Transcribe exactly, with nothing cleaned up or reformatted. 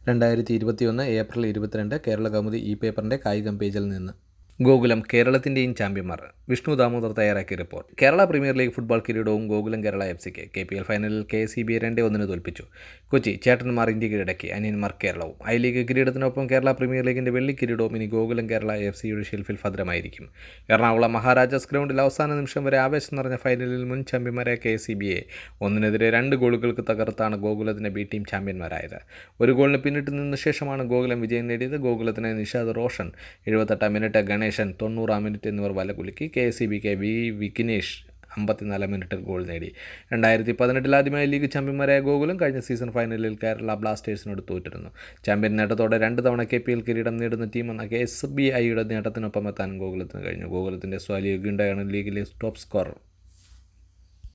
രണ്ടായിരത്തി ഇരുപത്തിയൊന്ന് ഏപ്രിൽ ഇരുപത്തിരണ്ട് കേരള കൗമുദി ഇ പേപ്പറിൻ്റെ കായികം പേജിൽ നിന്ന്. ഗോകുലം കേരളത്തിൻ്റെയും ചാമ്പ്യന്മാർ. വിഷ്ണു ദാമോദർ തയ്യാറാക്കിയ report. Kerala premier league football കിരീടവും ഗോകുലം കേരള എഫ് സിക്ക്. കെ പി എൽ ഫൈനലിൽ കെ എസ് ഇ ബിയെ രണ്ട് ഒന്നിന് തോൽപ്പിച്ചു. കൊച്ചി. ചേട്ടന്മാർ ഇന്ത്യ കീഴടക്കി, അനിയന്മാർ കേരളവും. ഐ ലീഗ് കിരീടത്തിനൊപ്പം കേരള പ്രീമിയർ ലീഗിൻ്റെ വെള്ളി കിരീടവും ഇനി ഗോകുലം കേരള എഫ് സിയുടെ ഷെൽഫിൽ ഭദ്രമായിരിക്കും. എറണാകുളം മഹാരാജാസ് ഗ്രൗണ്ടിൽ അവസാന നിമിഷം വരെ ആവേശം നിറഞ്ഞ ഫൈനലിൽ മുൻ ചാമ്പ്യന്മാരായ കെ എസ് ഇ ബിയെ ഒന്നിനെതിരെ രണ്ട് ഗോളുകൾക്ക് തകർത്താണ് ഗോകുലത്തിൻ്റെ ബി ടീം ചാമ്പ്യന്മാരായത്. ഒരു ഗോളിന് പിന്നിട്ട് നിന്ന ശേഷമാണ് ഗോകുലം വിജയം നേടിയത്. ഗോകുലത്തിന് നിഷാദ് റോഷൻ എഴുപത്തെട്ടാം മിനിറ്റ്, ഗണേശൻ തൊണ്ണൂറാം മിനിറ്റ് എന്നിവർ വലകുലുക്കി. കെ എസ് ഇ ബിക്ക് വി വിഘ്നേഷ് അമ്പത്തിനാലാം മിനിറ്റിൽ ഗോൾ നേടി. രണ്ടായിരത്തി പതിനെട്ടിൽ ആദ്യമായി ലീഗ് ചാമ്പ്യന്മാരായ ഗോകുലം കഴിഞ്ഞ സീസൺ ഫൈനലിൽ കേരള ബ്ലാസ്റ്റേഴ്സിനോട് തോറ്റിരുന്നു. ചാമ്പ്യൻ നേട്ടത്തോടെ രണ്ട് തവണ കെ പി എൽ കിരീടം നേടുന്ന ടീമെന്ന കെ എസ് ബി ഐയുടെ നേട്ടത്തിനൊപ്പം എത്താൻ ഗോകുലത്തിന് കഴിഞ്ഞു. ഗോകുലത്തിൻ്റെ സ്വാലി ഗുണ്ടയാണ് ലീഗിലെ ടോപ്പ് സ്കോറർ.